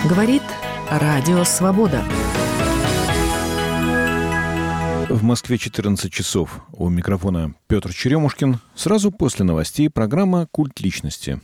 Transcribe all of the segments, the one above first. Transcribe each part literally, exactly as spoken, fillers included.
Говорит Радио Свобода. В Москве четырнадцать часов. У микрофона Петр Черемушкин. Сразу после новостей программа «Культ личности».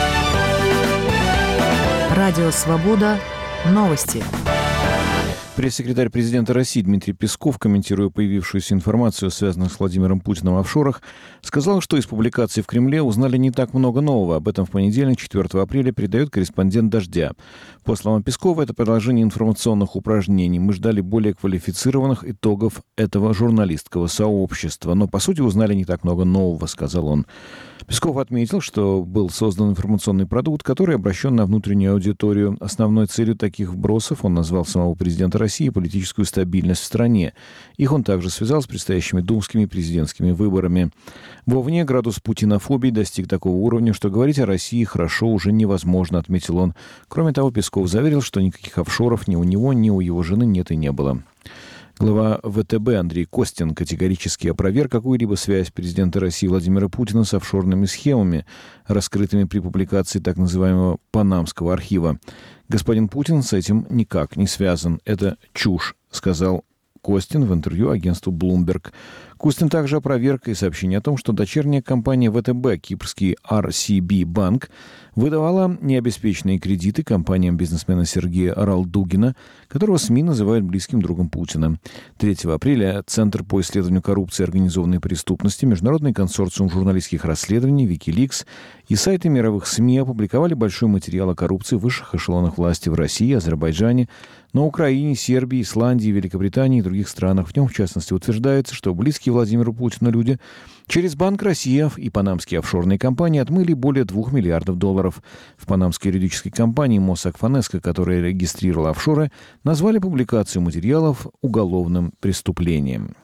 Радио Свобода. Новости. Пресс-секретарь президента России Дмитрий Песков, комментируя появившуюся информацию, связанную с Владимиром Путиным в офшорах, сказал, что из публикаций в Кремле узнали не так много нового. Об этом в понедельник, четвёртого апреля, передает корреспондент «Дождя». По словам Пескова, это продолжение информационных упражнений. Мы ждали более квалифицированных итогов этого журналистского сообщества. Но, по сути, узнали не так много нового, сказал он. Песков отметил, что был создан информационный продукт, который обращен на внутреннюю аудиторию. Основной целью таких вбросов он назвал самого президента России и политическую стабильность в стране. Их он также связал с предстоящими думскими и президентскими выборами. Вовне градус путинофобии достиг такого уровня, что говорить о России хорошо уже невозможно, отметил он. Кроме того, Песков заверил, что никаких офшоров ни у него, ни у его жены нет и не было. Глава ВТБ Андрей Костин категорически опроверг какую-либо связь президента России Владимира Путина с офшорными схемами, раскрытыми при публикации так называемого Панамского архива. Господин Путин с этим никак не связан. Это чушь, сказал Костин в интервью агентству Bloomberg. Костин также опроверг и сообщение о том, что дочерняя компания ВТБ, кипрский ар си би банк, выдавала необеспеченные кредиты компаниям бизнесмена Сергея Ралдугина, которого СМИ называют близким другом Путина. третьего апреля Центр по исследованию коррупции и организованной преступности, Международный консорциум журналистских расследований Wikileaks и сайты мировых СМИ опубликовали большой материал о коррупции в высших эшелонах власти в России, Азербайджане, на Украине, Сербии, Исландии, Великобритании и других странах. В нем, в частности, утверждается, что близкие Владимиру Путину люди через Банк России и панамские офшорные компании отмыли более двух миллиардов долларов. В панамской юридической компании Mossack Fonesco, которая регистрировала офшоры, назвали публикацию материалов уголовным преступлением.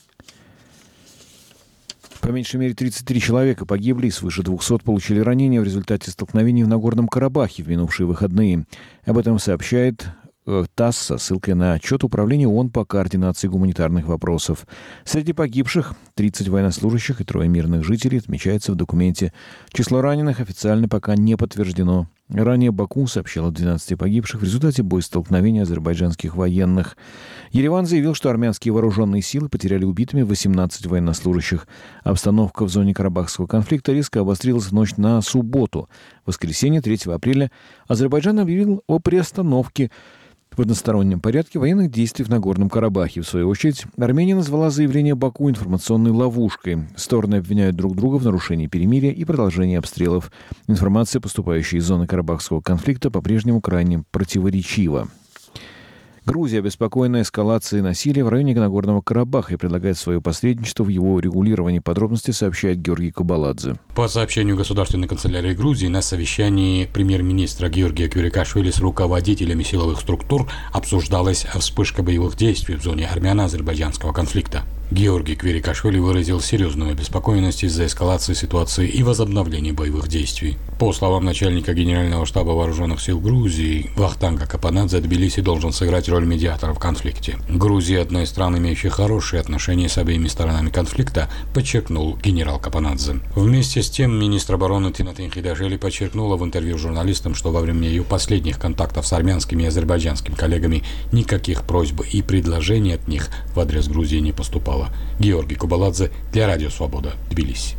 По меньшей мере тридцать три человека погибли и свыше двухсот получили ранения в результате столкновений в Нагорном Карабахе в минувшие выходные. Об этом сообщает ТАСС со ссылкой на отчет Управления ООН по координации гуманитарных вопросов. Среди погибших тридцать военнослужащих и трое мирных жителей, отмечается в документе. Число раненых официально пока не подтверждено. Ранее Баку сообщил о двенадцати погибших в результате боестолкновения азербайджанских военных. Ереван заявил, что армянские вооруженные силы потеряли убитыми восемнадцать военнослужащих. Обстановка в зоне Карабахского конфликта резко обострилась в ночь на субботу. В воскресенье, третьего апреля, Азербайджан объявил о приостановке в одностороннем порядке военных действий в Нагорном Карабахе. В свою очередь, Армения назвала заявление Баку информационной ловушкой. Стороны обвиняют друг друга в нарушении перемирия и продолжении обстрелов. Информация, поступающая из зоны Карабахского конфликта, по-прежнему крайне противоречива. Грузия, обеспокоенная эскалацией насилия в районе Нагорного Карабаха, и предлагает свое посредничество в его регулировании. Подробности сообщает Георгий Кубаладзе. По сообщению Государственной канцелярии Грузии, на совещании премьер-министра Георгия Квирикашвили с руководителями силовых структур обсуждалась вспышка боевых действий в зоне армяно-азербайджанского конфликта. Георгий Квирикашвили выразил серьезную обеспокоенность из-за эскалации ситуации и возобновления боевых действий. По словам начальника Генерального штаба вооруженных сил Грузии Вахтанга Капанадзе, Тбилиси должен сыграть роль медиатора в конфликте. Грузия – одна из стран, имеющих хорошие отношения с обеими сторонами конфликта, подчеркнул генерал Капанадзе. Вместе с тем, министр обороны Тинатин Хидашвили подчеркнула в интервью журналистам, что во время ее последних контактов с армянскими и азербайджанскими коллегами никаких просьб и предложений от них в адрес Грузии не поступало. Георгий Кубаладзе для Радио Свобода, Тбилиси.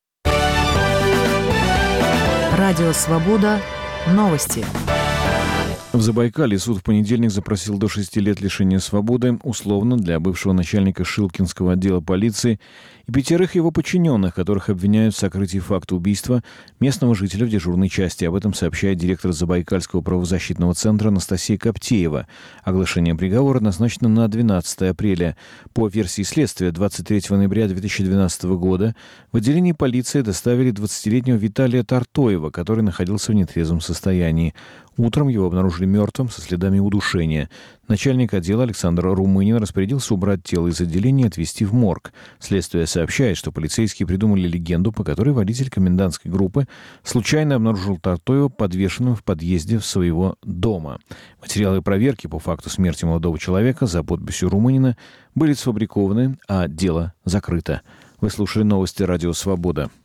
Радио Свобода. Новости. В Забайкалье суд в понедельник запросил до шести лет лишения свободы условно для бывшего начальника Шилкинского отдела полиции и пятерых его подчиненных, которых обвиняют в сокрытии факта убийства местного жителя в дежурной части. Об этом сообщает директор Забайкальского правозащитного центра Анастасия Коптеева. Оглашение приговора назначено на двенадцатое апреля. По версии следствия, двадцать третьего ноября две тысячи двенадцатого года в отделении полиции доставили двадцатилетнего Виталия Тартоева, который находился в нетрезвом состоянии. Утром его обнаружили мертвым со следами удушения. Начальник отдела Александр Румынин распорядился убрать тело из отделения и отвезти в морг. Следствие сообщает, что полицейские придумали легенду, по которой водитель комендантской группы случайно обнаружил Тартоева подвешенным в подъезде своего дома. Материалы проверки по факту смерти молодого человека за подписью Румынина были сфабрикованы, а дело закрыто. Вы слушали новости Радио Свобода.